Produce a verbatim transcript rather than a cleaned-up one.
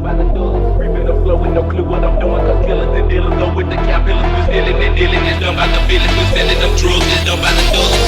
by the dozen. Reaping the flow with no clue what I'm doing. Cause killers and dealers go with the cap. Killers we stealing and dealing. It's done by the feelings. We selling them drugs. It's done by the dozen.